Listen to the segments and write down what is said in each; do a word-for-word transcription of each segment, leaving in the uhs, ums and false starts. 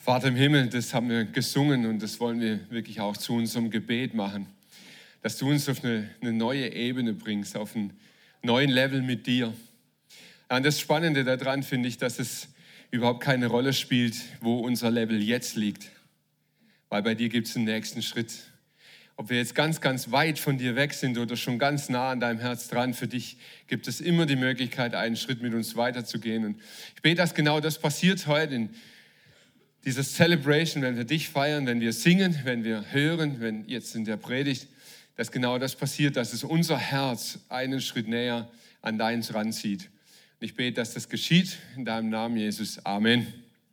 Vater im Himmel, das haben wir gesungen und das wollen wir wirklich auch zu unserem Gebet machen. Dass du uns auf eine, eine neue Ebene bringst, auf einen neuen Level mit dir. Und das Spannende daran finde ich, dass es überhaupt keine Rolle spielt, wo unser Level jetzt liegt. Weil bei dir gibt es einen nächsten Schritt. Ob wir jetzt ganz, ganz weit von dir weg sind oder schon ganz nah an deinem Herz dran, für dich gibt es immer die Möglichkeit, einen Schritt mit uns weiterzugehen. Und ich bete, dass genau das passiert heute in dieses Celebration, wenn wir dich feiern, wenn wir singen, wenn wir hören, wenn jetzt in der Predigt, dass genau das passiert, dass es unser Herz einen Schritt näher an deins ranzieht. Und ich bete, dass das geschieht in deinem Namen, Jesus. Amen.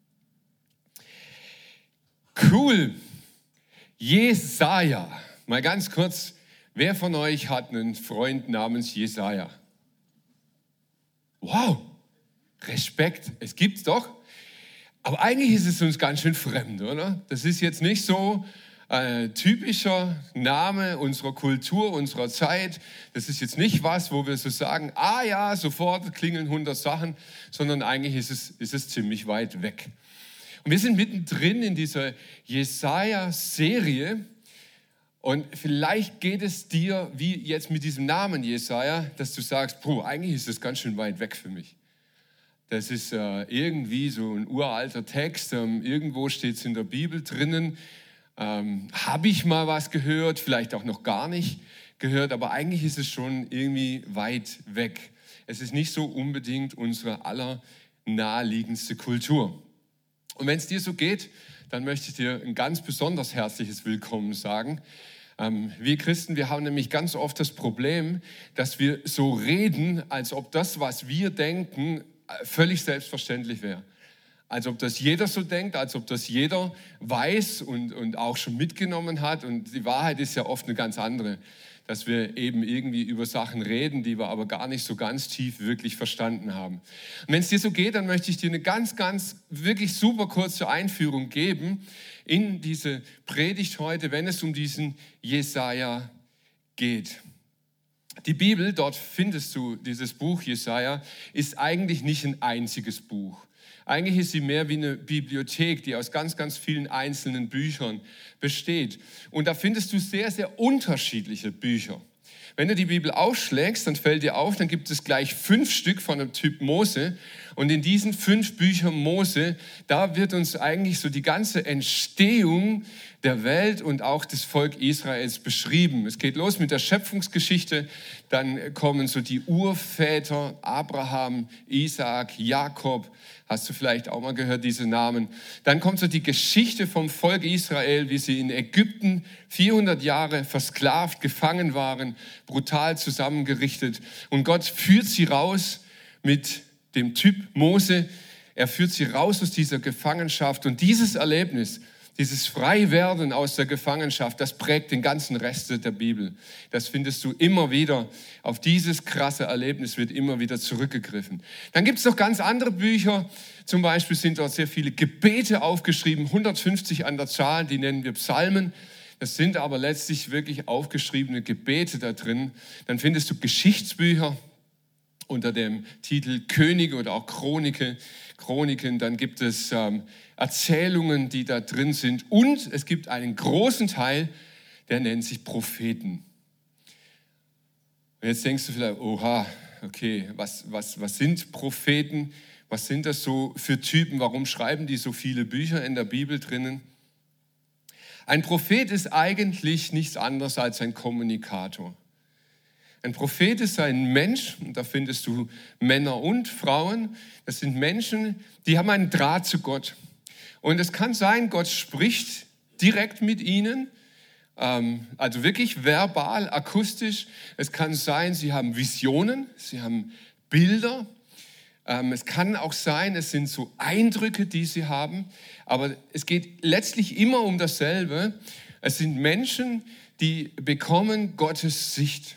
Cool. Jesaja. Mal ganz kurz, wer von euch hat einen Freund namens Jesaja? Wow, Respekt, es gibt's doch. Aber eigentlich ist es uns ganz schön fremd, oder? Das ist jetzt nicht so ein typischer Name unserer Kultur, unserer Zeit. Das ist jetzt nicht was, wo wir so sagen, ah ja, sofort klingeln hundert Sachen, sondern eigentlich ist es, ist es ziemlich weit weg. Und wir sind mittendrin in dieser Jesaja-Serie. Und vielleicht geht es dir wie jetzt mit diesem Namen Jesaja, dass du sagst, puh, eigentlich ist das ganz schön weit weg für mich. Das ist äh, irgendwie so ein uralter Text, ähm, irgendwo steht es in der Bibel drinnen. Ähm, Habe ich mal was gehört, vielleicht auch noch gar nicht gehört, aber eigentlich ist es schon irgendwie weit weg. Es ist nicht so unbedingt unsere aller naheliegendste Kultur. Und wenn es dir so geht, dann möchte ich dir ein ganz besonders herzliches Willkommen sagen. Ähm, wir Christen, wir haben nämlich ganz oft das Problem, dass wir so reden, als ob das, was wir denken, völlig selbstverständlich wäre. Als ob das jeder so denkt, als ob das jeder weiß und, und auch schon mitgenommen hat. Und die Wahrheit ist ja oft eine ganz andere, dass wir eben irgendwie über Sachen reden, die wir aber gar nicht so ganz tief wirklich verstanden haben. Und wenn es dir so geht, dann möchte ich dir eine ganz, ganz wirklich super kurze Einführung geben in diese Predigt heute, wenn es um diesen Jesaja geht. Die Bibel, dort findest du dieses Buch Jesaja, ist eigentlich nicht ein einziges Buch. Eigentlich ist sie mehr wie eine Bibliothek, die aus ganz, ganz vielen einzelnen Büchern besteht. Und da findest du sehr, sehr unterschiedliche Bücher. Wenn du die Bibel aufschlägst, dann fällt dir auf, dann gibt es gleich fünf Stück von dem Typ Mose. Und in diesen fünf Büchern Mose, da wird uns eigentlich so die ganze Entstehung der Welt und auch des Volk Israels beschrieben. Es geht los mit der Schöpfungsgeschichte, dann kommen so die Urväter, Abraham, Isaak, Jakob, hast du vielleicht auch mal gehört, diese Namen. Dann kommt so die Geschichte vom Volk Israel, wie sie in Ägypten vierhundert Jahre versklavt, gefangen waren, brutal zusammengerichtet. Und Gott führt sie raus mit dem Typ Mose. Er führt sie raus aus dieser Gefangenschaft. Und dieses Erlebnis, dieses Freiwerden aus der Gefangenschaft, das prägt den ganzen Rest der Bibel. Das findest du immer wieder. Auf dieses krasse Erlebnis wird immer wieder zurückgegriffen. Dann gibt es noch ganz andere Bücher. Zum Beispiel sind dort sehr viele Gebete aufgeschrieben, hundertfünfzig an der Zahl, die nennen wir Psalmen. Das sind aber letztlich wirklich aufgeschriebene Gebete da drin. Dann findest du Geschichtsbücher unter dem Titel Könige oder auch Chronike, Chroniken. Dann gibt es ähm, Erzählungen, die da drin sind. Und es gibt einen großen Teil, der nennt sich Propheten. Und jetzt denkst du vielleicht, oha, okay, was, was, was sind Propheten? Was sind das so für Typen? Warum schreiben die so viele Bücher in der Bibel drinnen? Ein Prophet ist eigentlich nichts anderes als ein Kommunikator. Ein Prophet ist ein Mensch, und da findest du Männer und Frauen. Das sind Menschen, die haben einen Draht zu Gott. Und es kann sein, Gott spricht direkt mit ihnen, ähm, also wirklich verbal, akustisch. Es kann sein, sie haben Visionen, sie haben Bilder. Ähm, es kann auch sein, es sind so Eindrücke, die sie haben. Aber es geht letztlich immer um dasselbe. Es sind Menschen, die bekommen Gottes Sicht.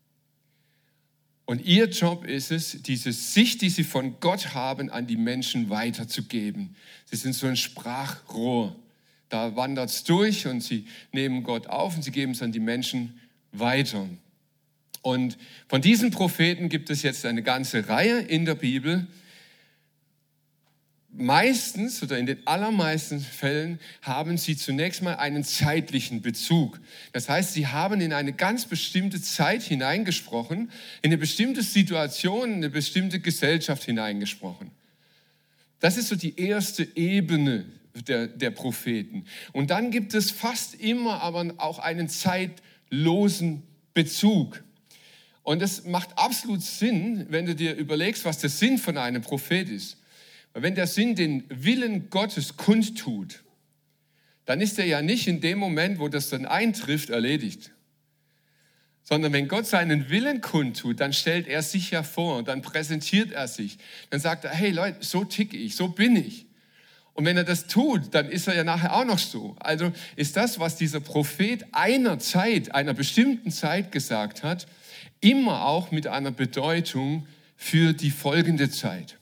Und ihr Job ist es, diese Sicht, die sie von Gott haben, an die Menschen weiterzugeben. Sie sind so ein Sprachrohr. Da wandert es durch und sie nehmen Gott auf und sie geben es an die Menschen weiter. Und von diesen Propheten gibt es jetzt eine ganze Reihe in der Bibel. meistens oder in den allermeisten Fällen haben sie zunächst mal einen zeitlichen Bezug. Das heißt, sie haben in eine ganz bestimmte Zeit hineingesprochen, in eine bestimmte Situation, in eine bestimmte Gesellschaft hineingesprochen. Das ist so die erste Ebene der, der Propheten. Und dann gibt es fast immer aber auch einen zeitlosen Bezug. Und das macht absolut Sinn, wenn du dir überlegst, was der Sinn von einem Prophet ist. Weil wenn der Sinn den Willen Gottes kundtut, dann ist er ja nicht in dem Moment, wo das dann eintrifft, erledigt. Sondern wenn Gott seinen Willen kundtut, dann stellt er sich ja vor, dann präsentiert er sich. Dann sagt er, hey Leute, so ticke ich, so bin ich. Und wenn er das tut, dann ist er ja nachher auch noch so. Also ist das, was dieser Prophet einer Zeit, einer bestimmten Zeit gesagt hat, immer auch mit einer Bedeutung für die folgende Zeit.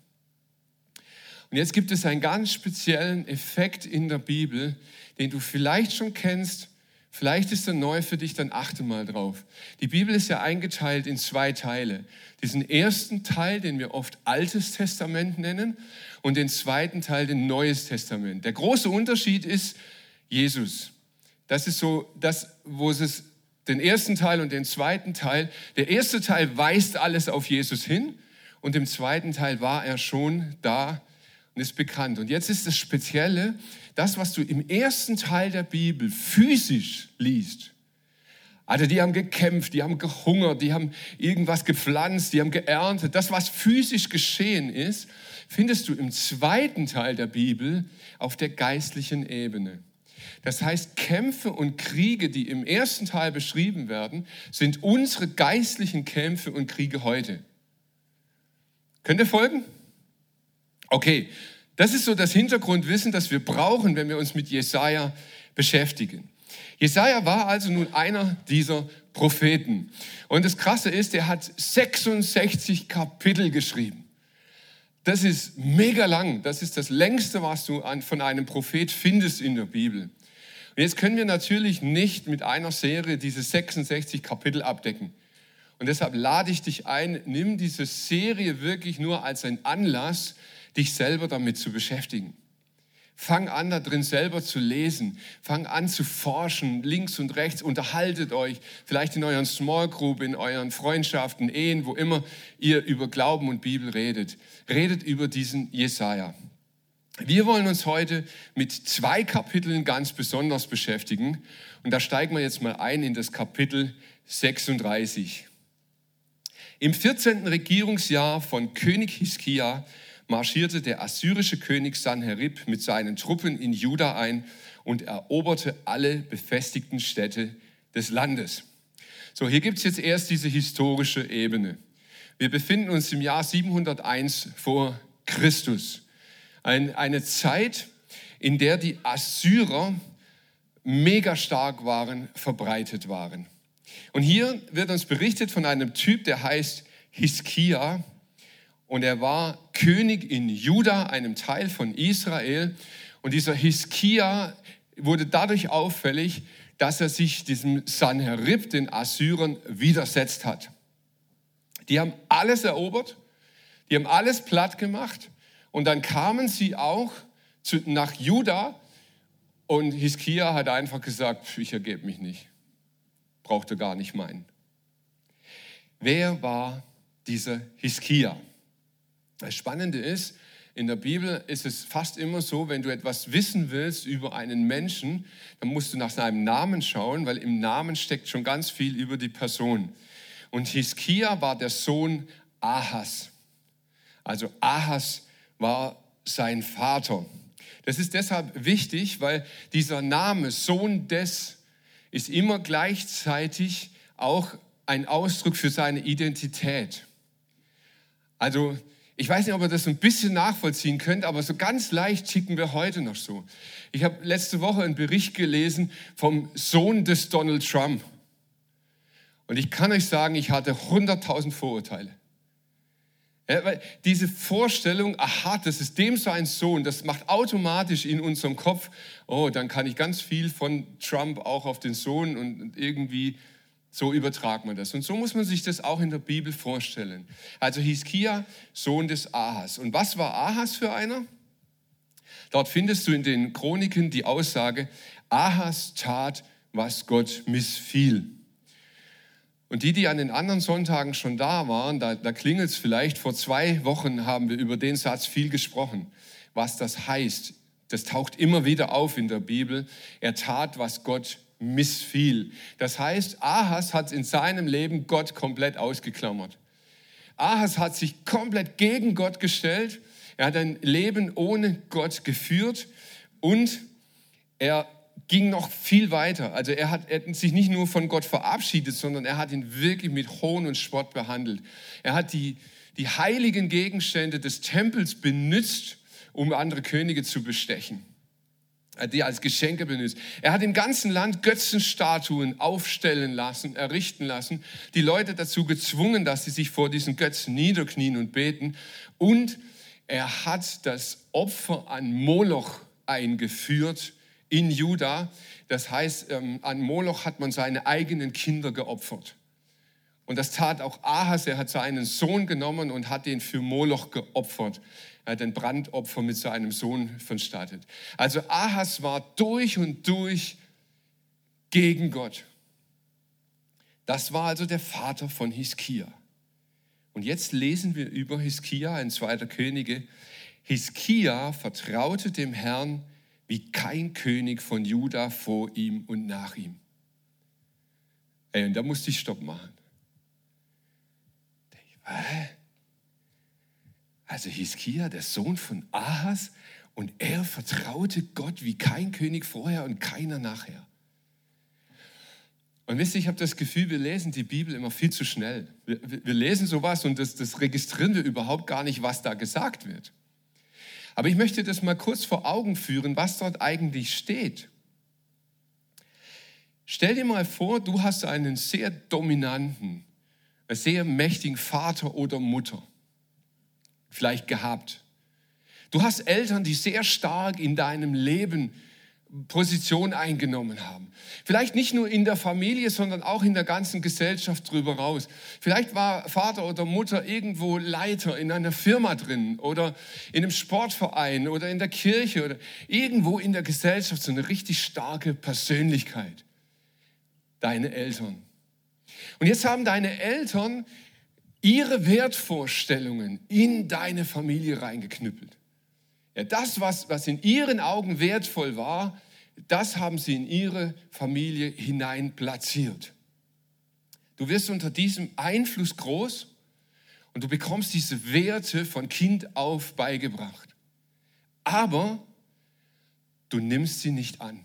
Und jetzt gibt es einen ganz speziellen Effekt in der Bibel, den du vielleicht schon kennst, vielleicht ist er neu für dich, dann achte mal drauf. Die Bibel ist ja eingeteilt in zwei Teile. Diesen ersten Teil, den wir oft Altes Testament nennen, und den zweiten Teil, den Neues Testament. Der große Unterschied ist Jesus. Das ist so das, wo es den ersten Teil und den zweiten Teil, der erste Teil weist alles auf Jesus hin und im zweiten Teil war er schon da und ist bekannt. Und jetzt ist das Spezielle, das, was du im ersten Teil der Bibel physisch liest. Also die haben gekämpft, die haben gehungert, die haben irgendwas gepflanzt, die haben geerntet. Das, was physisch geschehen ist, findest du im zweiten Teil der Bibel auf der geistlichen Ebene. Das heißt, Kämpfe und Kriege, die im ersten Teil beschrieben werden, sind unsere geistlichen Kämpfe und Kriege heute. Könnt ihr folgen? Okay, das ist so das Hintergrundwissen, das wir brauchen, wenn wir uns mit Jesaja beschäftigen. Jesaja war also nun einer dieser Propheten. Und das Krasse ist, er hat sechsundsechzig Kapitel geschrieben. Das ist mega lang. Das ist das längste, was du an, von einem Prophet findest in der Bibel. Und jetzt können wir natürlich nicht mit einer Serie diese sechsundsechzig Kapitel abdecken. Und deshalb lade ich dich ein, nimm diese Serie wirklich nur als einen Anlass, dich selber damit zu beschäftigen. Fang an, da drin selber zu lesen. Fang an zu forschen, links und rechts. Unterhaltet euch, vielleicht in euren Small Group, in euren Freundschaften, Ehen, wo immer ihr über Glauben und Bibel redet. Redet über diesen Jesaja. Wir wollen uns heute mit zwei Kapiteln ganz besonders beschäftigen. Und da steigen wir jetzt mal ein in das Kapitel sechsunddreißig. Im vierzehnten Regierungsjahr von König Hiskia marschierte der assyrische König Sanherib mit seinen Truppen in Juda ein und eroberte alle befestigten Städte des Landes. So, hier gibt es jetzt erst diese historische Ebene. Wir befinden uns im Jahr siebenhunderteins vor Christus. Ein, eine Zeit, in der die Assyrer mega stark waren, verbreitet waren. Und hier wird uns berichtet von einem Typ, der heißt Hiskia. Und er war König in Juda, einem Teil von Israel. Und dieser Hiskia wurde dadurch auffällig, dass er sich diesem Sanherib, den Assyrern, widersetzt hat. Die haben alles erobert, die haben alles platt gemacht. Und dann kamen sie auch zu, nach Juda und Hiskia hat einfach gesagt, ich ergebe mich nicht, brauchte gar nicht meinen. Wer war dieser Hiskia? Das Spannende ist, in der Bibel ist es fast immer so, wenn du etwas wissen willst über einen Menschen, dann musst du nach seinem Namen schauen, weil im Namen steckt schon ganz viel über die Person. Und Hiskia war der Sohn Ahas. Also Ahas war sein Vater. Das ist deshalb wichtig, weil dieser Name Sohn des ist immer gleichzeitig auch ein Ausdruck für seine Identität. Also ich weiß nicht, ob ihr das ein bisschen nachvollziehen könnt, aber so ganz leicht ticken wir heute noch so. Ich habe letzte Woche einen Bericht gelesen vom Sohn des Donald Trump. Und ich kann euch sagen, ich hatte hunderttausend Vorurteile. Ja, weil diese Vorstellung, aha, das ist dem sein Sohn, das macht automatisch in unserem Kopf, oh, dann kann ich ganz viel von Trump auch auf den Sohn und irgendwie so übertragt man das. Und so muss man sich das auch in der Bibel vorstellen. Also Hiskia, Sohn des Ahas. Und was war Ahas für einer? Dort findest du in den Chroniken die Aussage, Ahas tat, was Gott missfiel. Und die, die an den anderen Sonntagen schon da waren, da, da klingelt es vielleicht, vor zwei Wochen haben wir über den Satz viel gesprochen, was das heißt. Das taucht immer wieder auf in der Bibel. Er tat, was Gott missfiel. Das heißt, Ahas hat in seinem Leben Gott komplett ausgeklammert. Ahas hat sich komplett gegen Gott gestellt. Er hat ein Leben ohne Gott geführt und er ging noch viel weiter. Also er hat, er hat sich nicht nur von Gott verabschiedet, sondern er hat ihn wirklich mit Hohn und Spott behandelt. Er hat die, die heiligen Gegenstände des Tempels benutzt, um andere Könige zu bestechen. Er hat die als Geschenke benutzt. Er hat im ganzen Land Götzenstatuen aufstellen lassen, errichten lassen, die Leute dazu gezwungen, dass sie sich vor diesen Götzen niederknien und beten. Und er hat das Opfer an Moloch eingeführt in Juda. Das heißt, an Moloch hat man seine eigenen Kinder geopfert. Und das tat auch Ahas. Er hat seinen Sohn genommen und hat ihn für Moloch geopfert. Er hat ein Brandopfer mit seinem Sohn vonstattet. Also Ahas war durch und durch gegen Gott. Das war also der Vater von Hiskia. Und jetzt lesen wir über Hiskia in zweiter Könige. Hiskia vertraute dem Herrn wie kein König von Juda vor ihm und nach ihm. Ey, und da musste ich Stopp machen. Also Hiskia, der Sohn von Ahas, und er vertraute Gott wie kein König vorher und keiner nachher. Und wisst ihr, ich habe das Gefühl, wir lesen die Bibel immer viel zu schnell. Wir, wir lesen sowas und das, das registrieren wir überhaupt gar nicht, was da gesagt wird. Aber ich möchte das mal kurz vor Augen führen, was dort eigentlich steht. Stell dir mal vor, du hast einen sehr dominanten, sehr mächtigen Vater oder Mutter, vielleicht gehabt. Du hast Eltern, die sehr stark in deinem Leben Position eingenommen haben. Vielleicht nicht nur in der Familie, sondern auch in der ganzen Gesellschaft drüber raus. Vielleicht war Vater oder Mutter irgendwo Leiter in einer Firma drin oder in einem Sportverein oder in der Kirche oder irgendwo in der Gesellschaft, so eine richtig starke Persönlichkeit. Deine Eltern. Und jetzt haben deine Eltern ihre Wertvorstellungen in deine Familie reingeknüppelt. Ja, das, was, was in ihren Augen wertvoll war, das haben sie in ihre Familie hinein platziert. Du wirst unter diesem Einfluss groß und du bekommst diese Werte von Kind auf beigebracht. Aber du nimmst sie nicht an.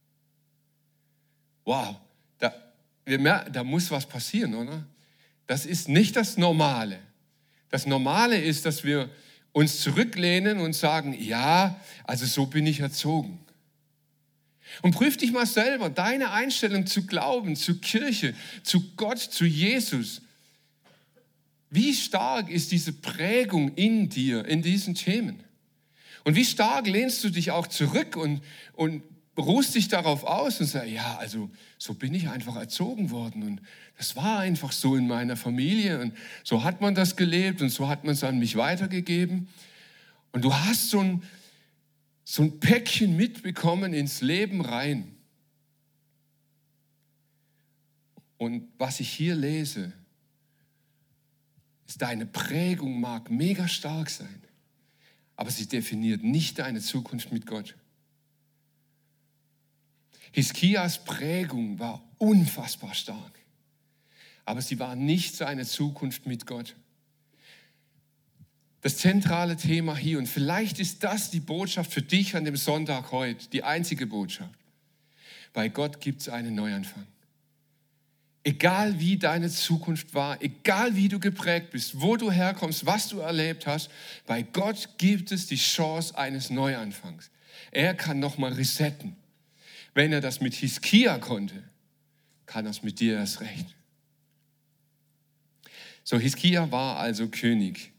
Wow, da, wir merken, da muss was passieren, oder? Das ist nicht das Normale. Das Normale ist, dass wir uns zurücklehnen und sagen, ja, also so bin ich erzogen. Und prüf dich mal selber, deine Einstellung zu Glauben, zu Kirche, zu Gott, zu Jesus. Wie stark ist diese Prägung in dir, in diesen Themen? Und wie stark lehnst du dich auch zurück und, und ruhst dich darauf aus und sagst, ja, also so bin ich einfach erzogen worden und das war einfach so in meiner Familie und so hat man das gelebt und so hat man es an mich weitergegeben. Und du hast so ein, so ein Päckchen mitbekommen ins Leben rein. Und was ich hier lese, ist, deine Prägung mag mega stark sein, aber sie definiert nicht deine Zukunft mit Gott. Hiskias Prägung war unfassbar stark, aber sie war nicht seine Zukunft mit Gott. Das zentrale Thema hier, und vielleicht ist das die Botschaft für dich an dem Sonntag heute, die einzige Botschaft. Bei Gott gibt es einen Neuanfang. Egal wie deine Zukunft war, egal wie du geprägt bist, wo du herkommst, was du erlebt hast, bei Gott gibt es die Chance eines Neuanfangs. Er kann nochmal resetten. Wenn er das mit Hiskia konnte, kann er es mit dir erst recht. So, Hiskia war also König.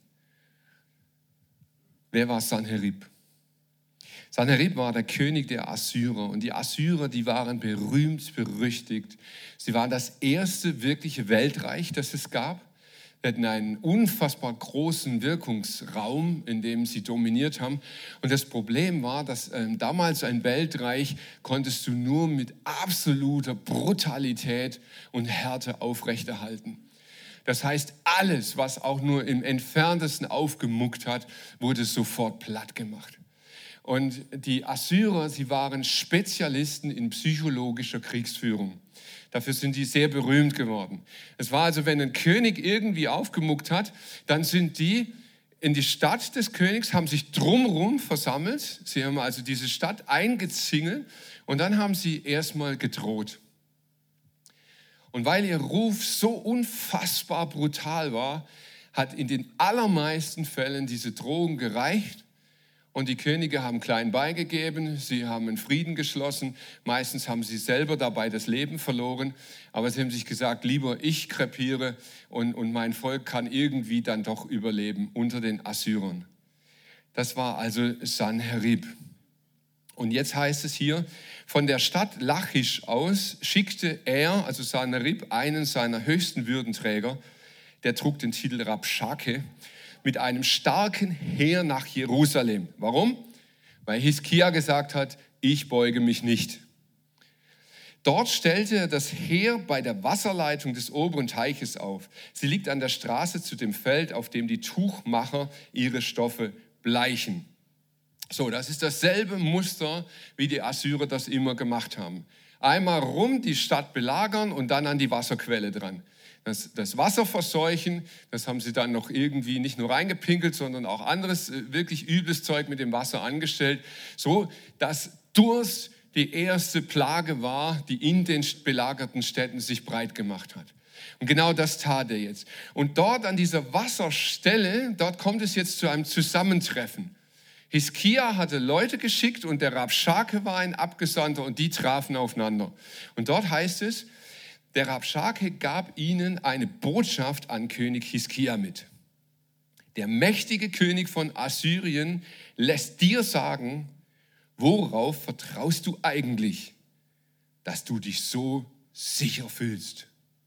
Wer war Sanherib? Sanherib war der König der Assyrer. Und die Assyrer, die waren berühmt, berüchtigt. Sie waren das erste wirkliche Weltreich, das es gab. Wir hatten einen unfassbar großen Wirkungsraum, in dem sie dominiert haben. Und das Problem war, dass äh, damals ein Weltreich konntest du nur mit absoluter Brutalität und Härte aufrechterhalten. Das heißt, alles, was auch nur im Entferntesten aufgemuckt hat, wurde sofort platt gemacht. Und die Assyrer, sie waren Spezialisten in psychologischer Kriegsführung. Dafür sind die sehr berühmt geworden. Es war also, wenn ein König irgendwie aufgemuckt hat, dann sind die in die Stadt des Königs, haben sich drumherum versammelt. Sie haben also diese Stadt eingezingelt und dann haben sie erstmal gedroht. Und weil ihr Ruf so unfassbar brutal war, hat in den allermeisten Fällen diese Drohung gereicht. Und die Könige haben klein beigegeben, sie haben einen Frieden geschlossen. Meistens haben sie selber dabei das Leben verloren. Aber sie haben sich gesagt, lieber ich krepiere und, und mein Volk kann irgendwie dann doch überleben unter den Assyrern. Das war also Sanherib. Und jetzt heißt es hier, von der Stadt Lachisch aus schickte er, also Sanherib, einen seiner höchsten Würdenträger, der trug den Titel Rabschake, mit einem starken Heer nach Jerusalem. Warum? Weil Hiskia gesagt hat, ich beuge mich nicht. Dort stellte er das Heer bei der Wasserleitung des oberen Teiches auf. Sie liegt an der Straße zu dem Feld, auf dem die Tuchmacher ihre Stoffe bleichen. So, das ist dasselbe Muster, wie die Assyrer das immer gemacht haben. Einmal rum die Stadt belagern und dann an die Wasserquelle dran. Das, das Wasser verseuchen, das haben sie dann noch irgendwie nicht nur reingepinkelt, sondern auch anderes, wirklich übles Zeug mit dem Wasser angestellt, so dass Durst die erste Plage war, die in den belagerten Städten sich breit gemacht hat. Und genau das tat er jetzt. Und dort an dieser Wasserstelle, dort kommt es jetzt zu einem Zusammentreffen. Hiskia hatte Leute geschickt und der Rabschake war ein Abgesandter und die trafen aufeinander. Und dort heißt es, der Rabschake gab ihnen eine Botschaft an König Hiskia mit. Der mächtige König von Assyrien lässt dir sagen, worauf vertraust du eigentlich, dass du dich so sicher fühlst?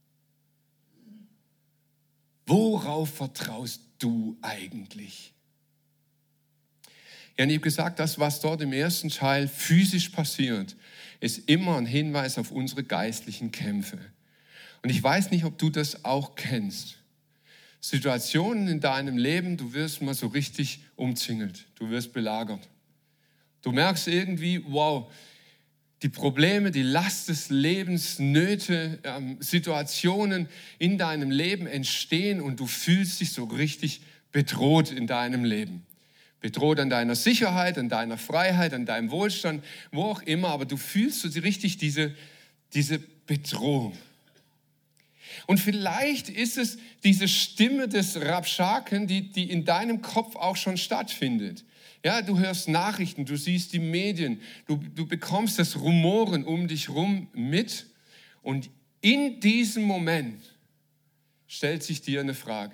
Worauf vertraust du eigentlich? Ja, und ich habe gesagt, das, was dort im ersten Teil physisch passiert, ist immer ein Hinweis auf unsere geistlichen Kämpfe. Und ich weiß nicht, ob du das auch kennst. Situationen in deinem Leben, du wirst mal so richtig umzingelt, du wirst belagert. Du merkst irgendwie, wow, die Probleme, die Last des Lebens, Nöte, ähm, Situationen in deinem Leben entstehen und du fühlst dich so richtig bedroht in deinem Leben. Bedroht an deiner Sicherheit, an deiner Freiheit, an deinem Wohlstand, wo auch immer, aber du fühlst so richtig diese, diese Bedrohung. Und vielleicht ist es diese Stimme des Rabschaken, die, die in deinem Kopf auch schon stattfindet. Ja, du hörst Nachrichten, du siehst die Medien, du, du bekommst das Rumoren um dich rum mit und in diesem Moment stellt sich dir eine Frage.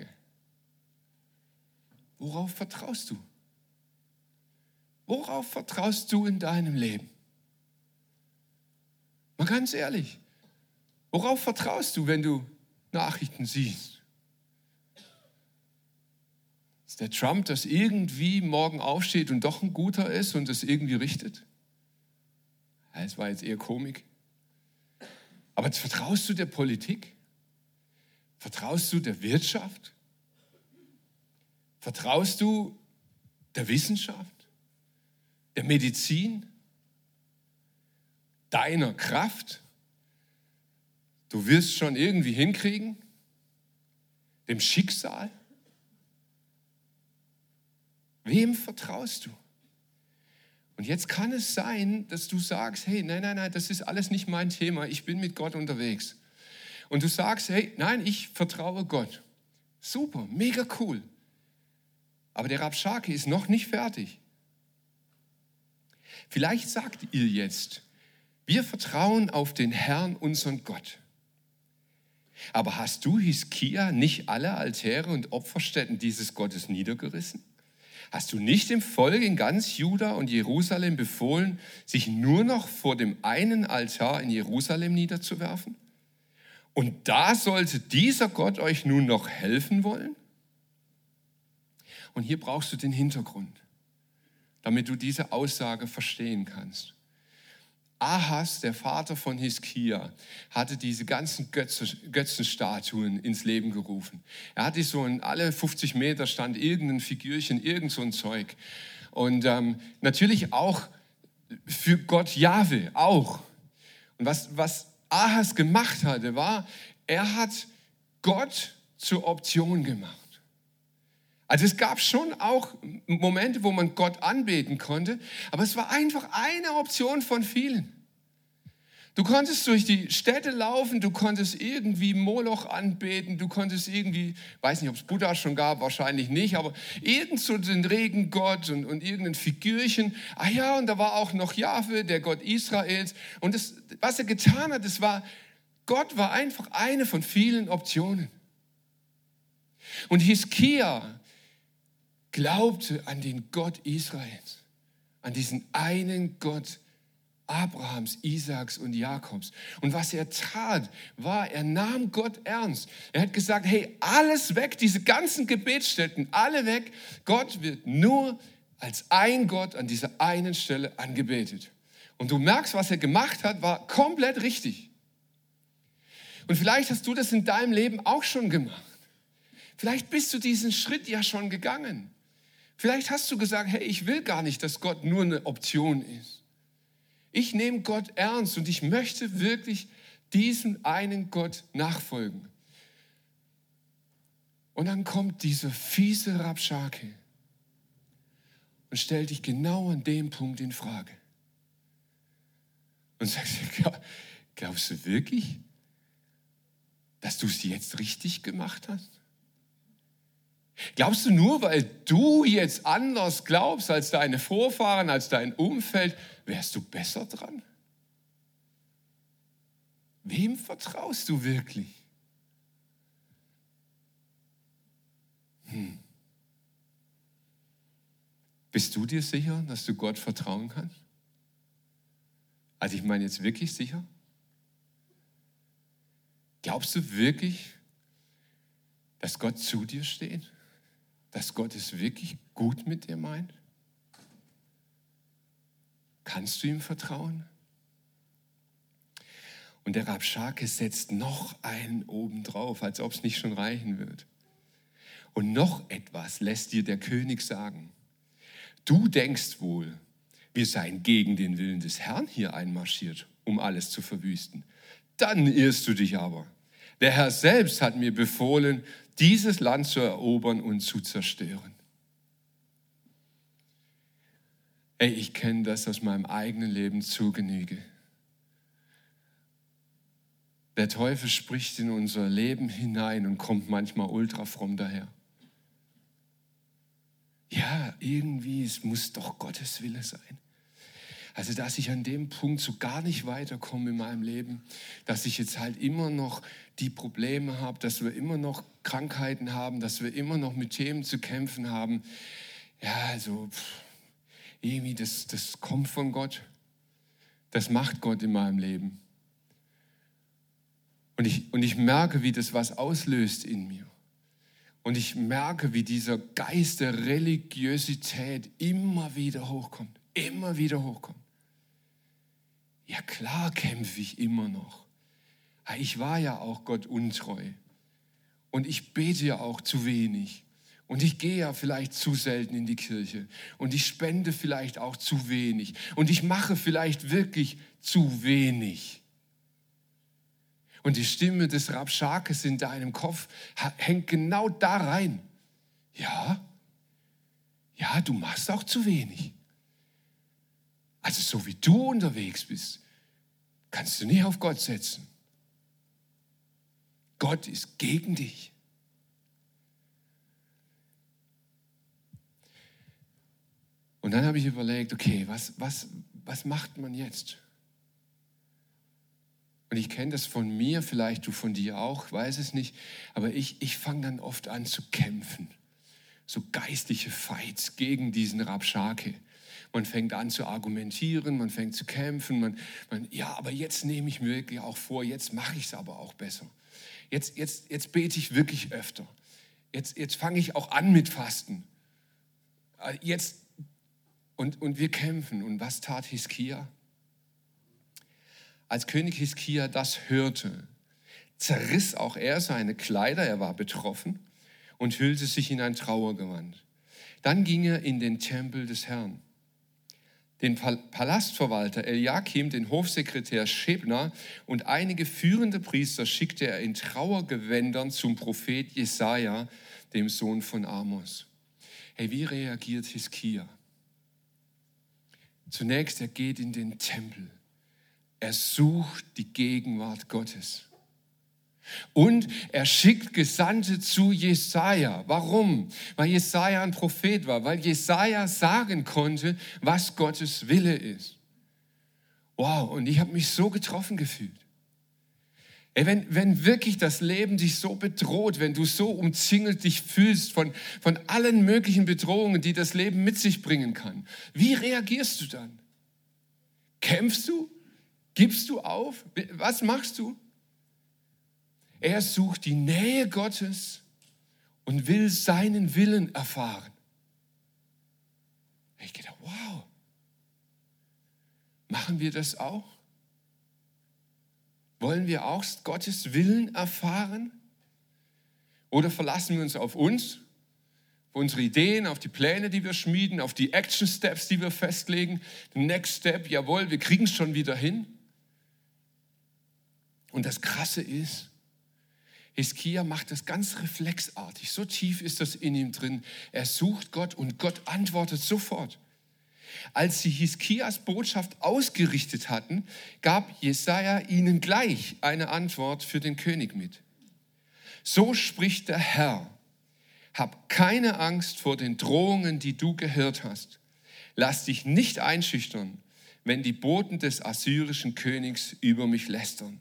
Worauf vertraust du? Worauf vertraust du in deinem Leben? Mal ganz ehrlich, worauf vertraust du, wenn du Nachrichten siehst? Ist der Trump, das irgendwie morgen aufsteht und doch ein Guter ist und das irgendwie richtet? Das war jetzt eher Komik. Aber vertraust du der Politik? Vertraust du der Wirtschaft? Vertraust du der Wissenschaft? Der Medizin, deiner Kraft, du wirst schon irgendwie hinkriegen, dem Schicksal. Wem vertraust du? Und jetzt kann es sein, dass du sagst, hey, nein, nein, nein, das ist alles nicht mein Thema, ich bin mit Gott unterwegs. Und du sagst, hey, nein, ich vertraue Gott. Super, mega cool. Aber der Rabschake ist noch nicht fertig. Vielleicht sagt ihr jetzt, wir vertrauen auf den Herrn, unseren Gott. Aber hast du, Hiskia, nicht alle Altäre und Opferstätten dieses Gottes niedergerissen? Hast du nicht dem Volk in ganz Juda und Jerusalem befohlen, sich nur noch vor dem einen Altar in Jerusalem niederzuwerfen? Und da sollte dieser Gott euch nun noch helfen wollen? Und hier brauchst du den Hintergrund, damit du diese Aussage verstehen kannst. Ahas, der Vater von Hiskia, hatte diese ganzen Götzenstatuen ins Leben gerufen. Er hatte so in alle fünfzig Meter stand irgendein Figürchen, irgend so ein Zeug. Und ähm, natürlich auch für Gott Jahwe, auch. Und was, was Ahas gemacht hatte, war, er hat Gott zur Option gemacht. Also es gab schon auch Momente, wo man Gott anbeten konnte, aber es war einfach eine Option von vielen. Du konntest durch die Städte laufen, du konntest irgendwie Moloch anbeten, du konntest irgendwie, weiß nicht, ob es Buddha schon gab, wahrscheinlich nicht, aber irgend so den Regengott und, und irgendein Figürchen. Ah ja, und da war auch noch Jahwe, der Gott Israels. Und das, was er getan hat, das war, Gott war einfach eine von vielen Optionen. Und Hiskia glaubte an den Gott Israels, an diesen einen Gott Abrahams, Isaaks und Jakobs. Und was er tat, war, er nahm Gott ernst. Er hat gesagt, hey, alles weg, diese ganzen Gebetsstätten, alle weg. Gott wird nur als ein Gott an dieser einen Stelle angebetet. Und du merkst, was er gemacht hat, war komplett richtig. Und vielleicht hast du das in deinem Leben auch schon gemacht. Vielleicht bist du diesen Schritt ja schon gegangen. Vielleicht hast du gesagt, hey, ich will gar nicht, dass Gott nur eine Option ist. Ich nehme Gott ernst und ich möchte wirklich diesem einen Gott nachfolgen. Und dann kommt dieser fiese Rabschake und stellt dich genau an dem Punkt in Frage. Und sagst, glaubst du wirklich, dass du es jetzt richtig gemacht hast? Glaubst du nur, weil du jetzt anders glaubst als deine Vorfahren, als dein Umfeld, wärst du besser dran? Wem vertraust du wirklich? Hm. Bist du dir sicher, dass du Gott vertrauen kannst? Also ich meine jetzt wirklich sicher? Glaubst du wirklich, dass Gott zu dir steht? Dass Gott es wirklich gut mit dir meint? Kannst du ihm vertrauen? Und der Rabschake setzt noch einen obendrauf, als ob es nicht schon reichen wird. Und noch etwas lässt dir der König sagen. Du denkst wohl, wir seien gegen den Willen des Herrn hier einmarschiert, um alles zu verwüsten. Dann irrst du dich aber. Der Herr selbst hat mir befohlen, dieses Land zu erobern und zu zerstören. Ey, ich kenne das aus meinem eigenen Leben zu Genüge. Der Teufel spricht in unser Leben hinein und kommt manchmal ultra fromm daher. Ja, irgendwie, es muss doch Gottes Wille sein. Also, dass ich an dem Punkt so gar nicht weiterkomme in meinem Leben, dass ich jetzt halt immer noch die Probleme habe, dass wir immer noch Krankheiten haben, dass wir immer noch mit Themen zu kämpfen haben. Ja, also pff, irgendwie, das, das kommt von Gott. Das macht Gott in meinem Leben. Und ich, und ich merke, wie das was auslöst in mir. Und ich merke, wie dieser Geist der Religiosität immer wieder hochkommt. Immer wieder hochkommt. Ja klar kämpfe ich immer noch. Ich war ja auch Gott untreu. Und ich bete ja auch zu wenig. Und ich gehe ja vielleicht zu selten in die Kirche. Und ich spende vielleicht auch zu wenig. Und ich mache vielleicht wirklich zu wenig. Und die Stimme des Rabschakes in deinem Kopf hängt genau da rein. Ja, ja, du machst auch zu wenig. Also so wie du unterwegs bist, kannst du nicht auf Gott setzen. Gott ist gegen dich. Und dann habe ich überlegt, okay, was, was, was macht man jetzt? Und ich kenne das von mir, vielleicht du von dir auch, weiß es nicht, aber ich, ich fange dann oft an zu kämpfen. So geistliche Fights gegen diesen Rabschake. Man fängt an zu argumentieren, man fängt zu kämpfen. Man, man, ja, aber jetzt nehme ich mir wirklich auch vor, jetzt mache ich es aber auch besser. Jetzt, jetzt, jetzt bete ich wirklich öfter. Jetzt, jetzt fange ich auch an mit Fasten. Jetzt, und, und wir kämpfen. Und was tat Hiskia? Als König Hiskia das hörte, zerriss auch er seine Kleider, er war betroffen, und hüllte sich in ein Trauergewand. Dann ging er in den Tempel des Herrn. Den Palastverwalter Eliakim, den Hofsekretär Schebna und einige führende Priester schickte er in Trauergewändern zum Prophet Jesaja, dem Sohn von Amos. Hey, wie reagiert Hiskia? Zunächst, er geht in den Tempel. Er sucht die Gegenwart Gottes. Und er schickt Gesandte zu Jesaja. Warum? Weil Jesaja ein Prophet war, weil Jesaja sagen konnte, was Gottes Wille ist. Wow, und ich habe mich so getroffen gefühlt. Ey, wenn, wenn wirklich das Leben dich so bedroht, wenn du so umzingelt dich fühlst von, von allen möglichen Bedrohungen, die das Leben mit sich bringen kann, wie reagierst du dann? Kämpfst du? Gibst du auf? Was machst du? Er sucht die Nähe Gottes und will seinen Willen erfahren. Ich gedacht, wow, machen wir das auch? Wollen wir auch Gottes Willen erfahren? Oder verlassen wir uns auf uns, auf unsere Ideen, auf die Pläne, die wir schmieden, auf die Action Steps, die wir festlegen? The next step, jawohl, wir kriegen es schon wieder hin. Und das Krasse ist, Hiskia macht das ganz reflexartig. So tief ist das in ihm drin. Er sucht Gott und Gott antwortet sofort. Als sie Hiskias Botschaft ausgerichtet hatten, gab Jesaja ihnen gleich eine Antwort für den König mit. So spricht der Herr: Hab keine Angst vor den Drohungen, die du gehört hast. Lass dich nicht einschüchtern, wenn die Boten des assyrischen Königs über mich lästern.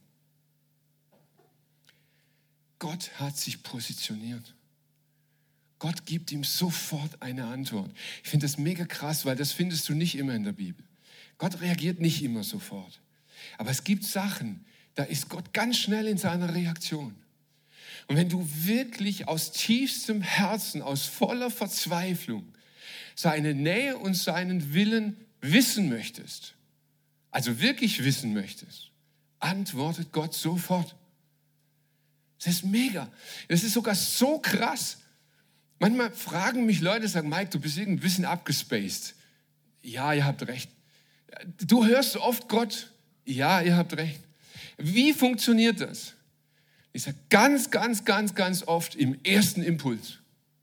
Gott hat sich positioniert. Gott gibt ihm sofort eine Antwort. Ich finde das mega krass, weil das findest du nicht immer in der Bibel. Gott reagiert nicht immer sofort. Aber es gibt Sachen, da ist Gott ganz schnell in seiner Reaktion. Und wenn du wirklich aus tiefstem Herzen, aus voller Verzweiflung seine Nähe und seinen Willen wissen möchtest, also wirklich wissen möchtest, antwortet Gott sofort. Das ist mega. Das ist sogar so krass. Manchmal fragen mich Leute, sagen, Mike, du bist irgendwie ein bisschen abgespaced. Ja, ihr habt recht. Du hörst oft Gott. Ja, ihr habt recht. Wie funktioniert das? Ich sage ganz, ganz, ganz, ganz oft im ersten Impuls.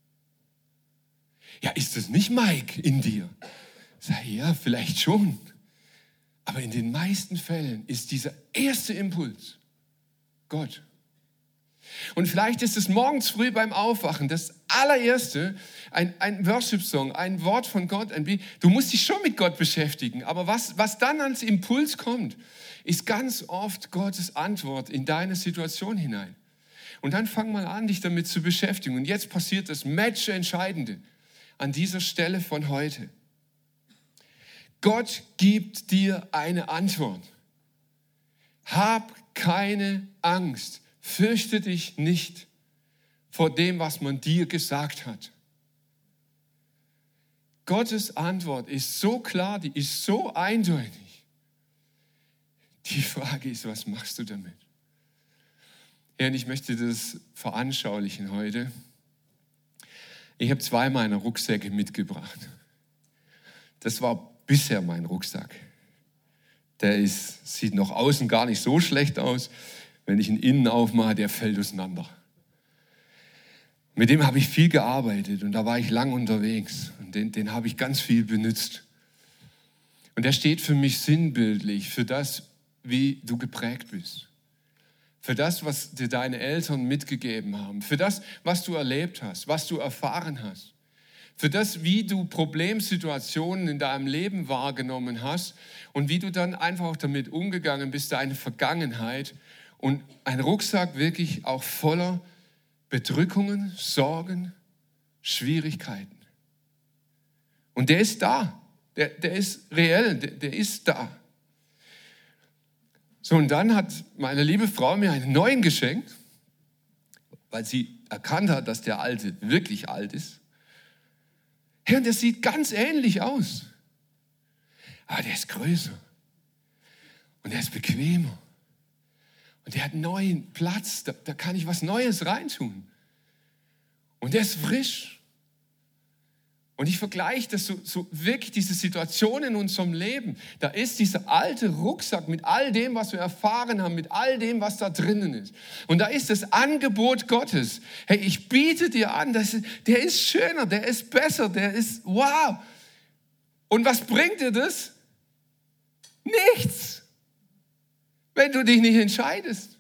Ja, ist das nicht Mike in dir? Ich sage, ja, vielleicht schon. Aber in den meisten Fällen ist dieser erste Impuls Gott. Und vielleicht ist es morgens früh beim Aufwachen das allererste, ein, ein Worship-Song, ein Wort von Gott. Ein Be- du musst dich schon mit Gott beschäftigen, aber was, was dann als Impuls kommt, ist ganz oft Gottes Antwort in deine Situation hinein. Und dann fang mal an, dich damit zu beschäftigen. Und jetzt passiert das Match-Entscheidende an dieser Stelle von heute. Gott gibt dir eine Antwort. Hab keine Angst. Fürchte dich nicht vor dem, was man dir gesagt hat. Gottes Antwort ist so klar, die ist so eindeutig. Die Frage ist, was machst du damit? Ja, und ich möchte das veranschaulichen heute. Ich habe zwei meiner Rucksäcke mitgebracht. Das war bisher mein Rucksack. Der ist, sieht noch außen gar nicht so schlecht aus. Wenn ich ihn innen aufmache, der fällt auseinander. Mit dem habe ich viel gearbeitet und da war ich lang unterwegs. Und den, den habe ich ganz viel benutzt. Und der steht für mich sinnbildlich für das, wie du geprägt bist. Für das, was dir deine Eltern mitgegeben haben. Für das, was du erlebt hast, was du erfahren hast. Für das, wie du Problemsituationen in deinem Leben wahrgenommen hast und wie du dann einfach auch damit umgegangen bist, deine Vergangenheit. Und ein Rucksack wirklich auch voller Bedrückungen, Sorgen, Schwierigkeiten. Und der ist da. Der, der ist reell. Der, der ist da. So, und dann hat meine liebe Frau mir einen neuen geschenkt. weil sie erkannt hat, dass der Alte wirklich alt ist. Hey, und der sieht ganz ähnlich aus. Aber der ist größer. Und der ist bequemer. Und der hat neuen Platz. Da, da kann ich was Neues reintun. Und der ist frisch. Und ich vergleiche das so, so wirklich, diese Situation in unserem Leben. Da ist dieser alte Rucksack mit all dem, was wir erfahren haben, mit all dem, was da drinnen ist. Und da ist das Angebot Gottes. Hey, ich biete dir an, das ist, der ist schöner, der ist besser, der ist wow. Und was bringt dir das? Nichts. Wenn du dich nicht entscheidest.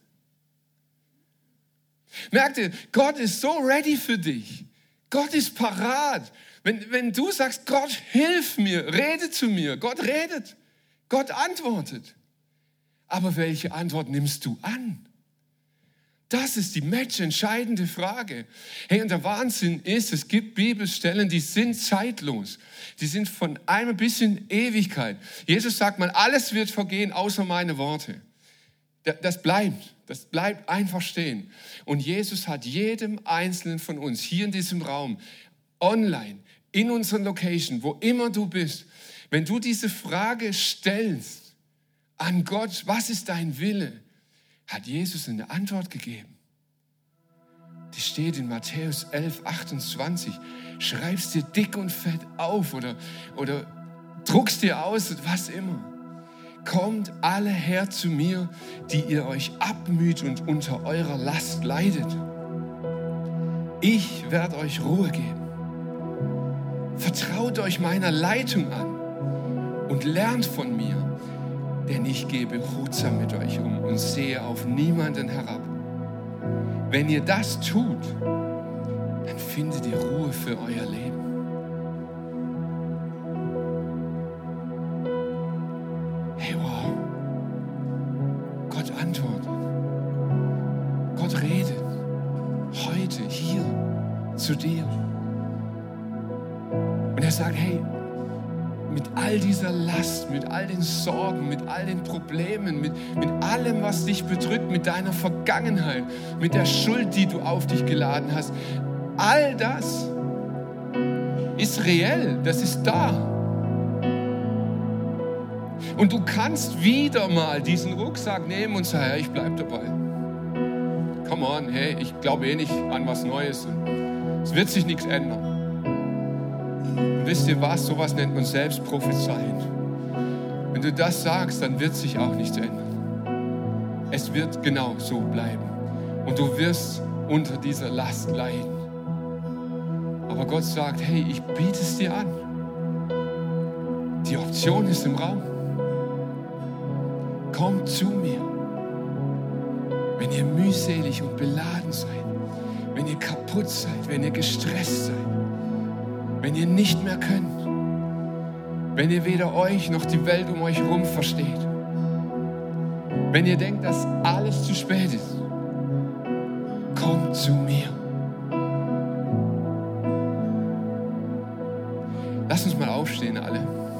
Merkt ihr, Gott ist so ready für dich. Gott ist parat. Wenn, wenn du sagst, Gott, hilf mir, rede zu mir. Gott redet. Gott antwortet. Aber welche Antwort nimmst du an? Das ist die matchentscheidende Frage. Hey, und der Wahnsinn ist, es gibt Bibelstellen, die sind zeitlos. Die sind von einem bisschen Ewigkeit. Jesus sagt mal, alles wird vergehen, außer meine Worte. Das bleibt. Das bleibt einfach stehen. Und Jesus hat jedem Einzelnen von uns hier in diesem Raum, online, in unserer Location, wo immer du bist, wenn du diese Frage stellst an Gott, was ist dein Wille, hat Jesus eine Antwort gegeben. Die steht in Matthäus elf, achtundzwanzig. Schreib's dir dick und fett auf oder, oder druck's dir aus, was immer. Kommt alle her zu mir, die ihr euch abmüht und unter eurer Last leidet. Ich werde euch Ruhe geben. Vertraut euch meiner Leitung an und lernt von mir, denn ich gehe behutsam mit euch um und sehe auf niemanden herab. Wenn ihr das tut, dann findet ihr Ruhe für euer Leben. Hey, wow. Gott antwortet. Gott redet. Heute, hier, zu dir. Und er sagt, hey, mit all dieser Last, mit all den Sorgen, mit all den Problemen, mit, mit allem, was dich bedrückt, mit deiner Vergangenheit, mit der Schuld, die du auf dich geladen hast, all das ist reell, das ist da. Und du kannst wieder mal diesen Rucksack nehmen und sagen, ja, ich bleib dabei. Come on, hey, ich glaube eh nicht an was Neues. Es wird sich nichts ändern. Und wisst ihr was? Sowas nennt man Selbstprophezeien. Wenn du das sagst, dann wird sich auch nichts ändern. Es wird genau so bleiben. Und du wirst unter dieser Last leiden. Aber Gott sagt, hey, ich biete es dir an. Die Option ist im Raum. Kommt zu mir, wenn ihr mühselig und beladen seid, wenn ihr kaputt seid, wenn ihr gestresst seid, wenn ihr nicht mehr könnt, wenn ihr weder euch noch die Welt um euch herum versteht, wenn ihr denkt, dass alles zu spät ist, kommt zu mir. Lass uns mal aufstehen, alle.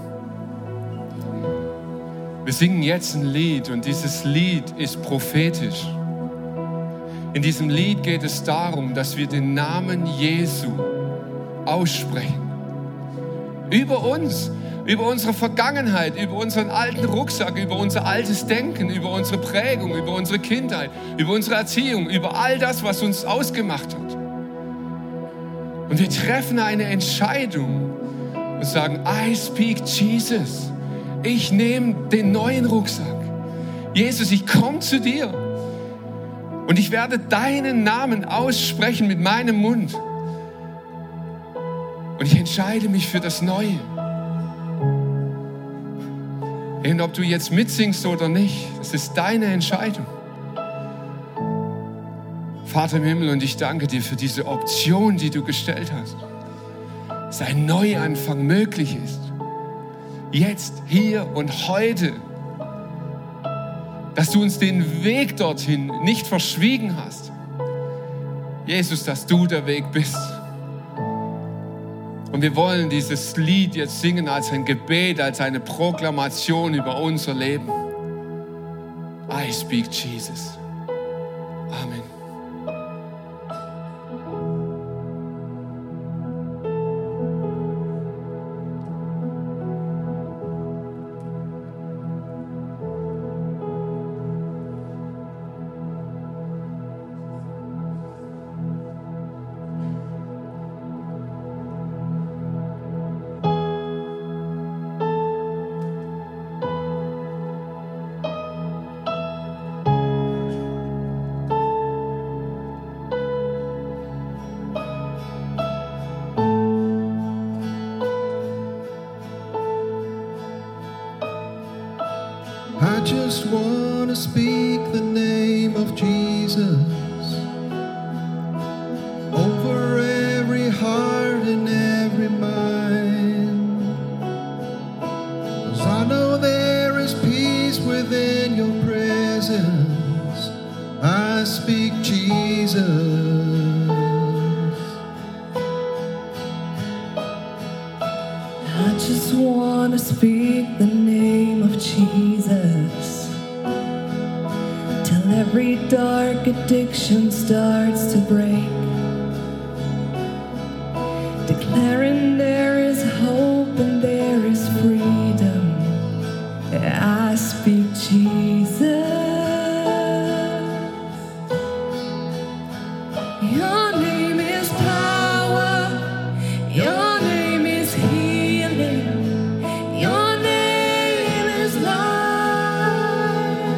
Wir singen jetzt ein Lied und dieses Lied ist prophetisch. In diesem Lied geht es darum, dass wir den Namen Jesu aussprechen. Über uns, über unsere Vergangenheit, über unseren alten Rucksack, über unser altes Denken, über unsere Prägung, über unsere Kindheit, über unsere Erziehung, über all das, was uns ausgemacht hat. Und wir treffen eine Entscheidung und sagen, I speak Jesus. Ich nehme den neuen Rucksack. Jesus, ich komme zu dir und ich werde deinen Namen aussprechen mit meinem Mund. Und ich entscheide mich für das Neue. Und ob du jetzt mitsingst oder nicht, das ist deine Entscheidung. Vater im Himmel, und ich danke dir für diese Option, die du gestellt hast, dass ein Neuanfang möglich ist. Jetzt, hier und heute, dass du uns den Weg dorthin nicht verschwiegen hast. Jesus, dass du der Weg bist. Und wir wollen dieses Lied jetzt singen als ein Gebet, als eine Proklamation über unser Leben. I speak Jesus. Amen. I just want to speak the name of Jesus over every heart and every mind. 'Cause I know there is peace within your presence. I speak Jesus. I just want to speak the name of Jesus till every dark addiction starts to break, declaring there is hope and there is freedom. I speak Jesus. Your name is power. Your name is healing. Your name is life.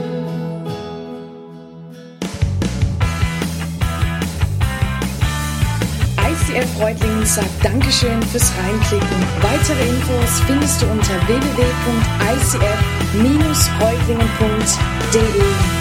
I C F Reutlingen sagt Dankeschön fürs Reinklicken. Weitere Infos findest du unter w w w punkt i c f Bindestrich reutlingen punkt d e.